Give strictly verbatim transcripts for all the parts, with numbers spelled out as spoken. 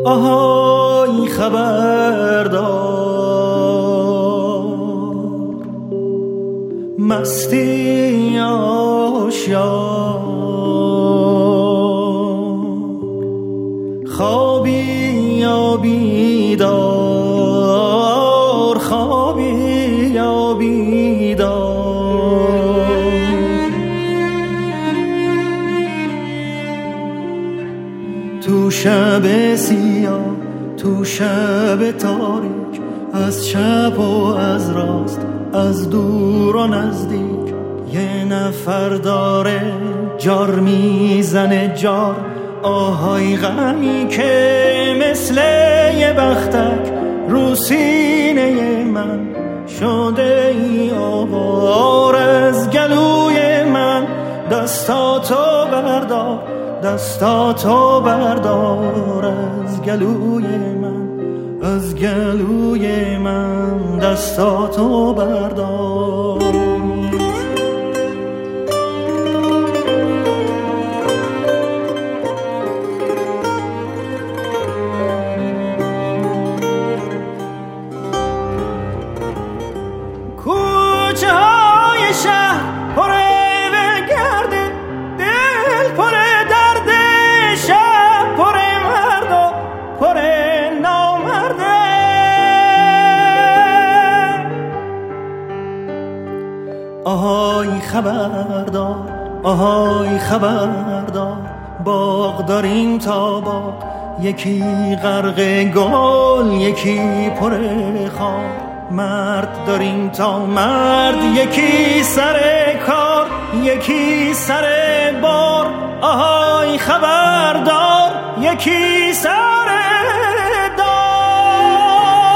آهای خبردار، مستی آشیار، خوابی یا بیدار، خوابی یا بیدار. تو شب سیاه، تو شب تاریک، از چپ و از راست، از دور و نزدیک، یه نفر داره جار میزنه جار. آهای غمی که مثل یه بختک رو سینه من شده ای آوار. از گلوی من دستاتو بردار، دستاتو بردار. از گلوی من، از گلوی من دستاتو بردار. کوچه های شهر پر ولگرده، دل پر درد، شب پر مرد و پر نامرده. آهای خبردار، آهای خبردار، باغ داریم تا باغ، یکی غرق گل، یکی پر خار. مرد داریم تا مرد، یکی سر کار، یکی سر بار. آهای خبردار، یکی سر دار.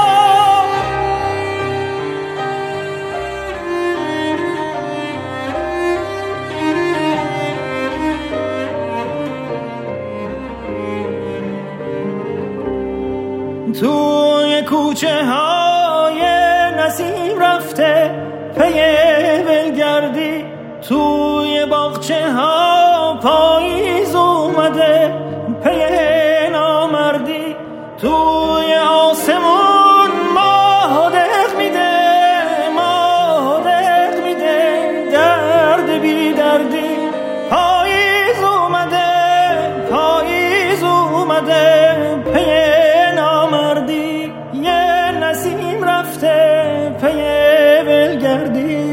توی کوچه های نسیم رفته پی ولگردی، توی باغچه ها پاییز اومده پی نامردی. توی آسمون ماه دق میده، ماه دق میده درد بی دردی. پاییز اومده، پاییز اومده پی نامردی. یه نسیم رفته پی ولگردی.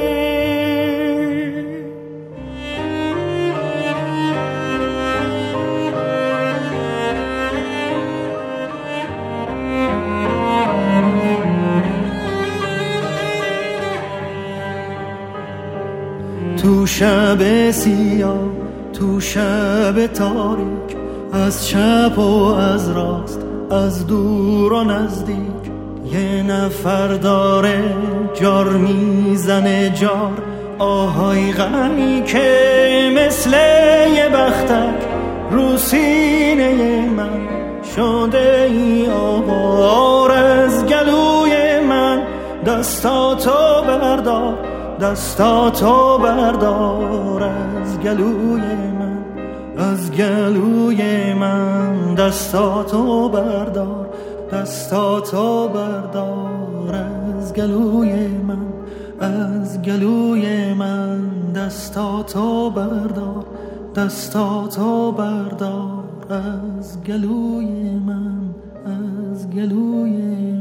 تو شب سیاه، تو شب تاریک، از چپ و از راست، از دور و نزدیک، یه نفر داره جار میزنه جار. آهای غمی که مثل یه بختک رو سینه من شده ای آوار. از گلوی من دستاتو بردار، دستاتو بردار. از گلوی من، از گلوی من دستاتو بردار، دستاتو بردار. از گلوی من، از گلوی من دستاتو بردار، دستاتو بردار. از گلوی من، از گلوی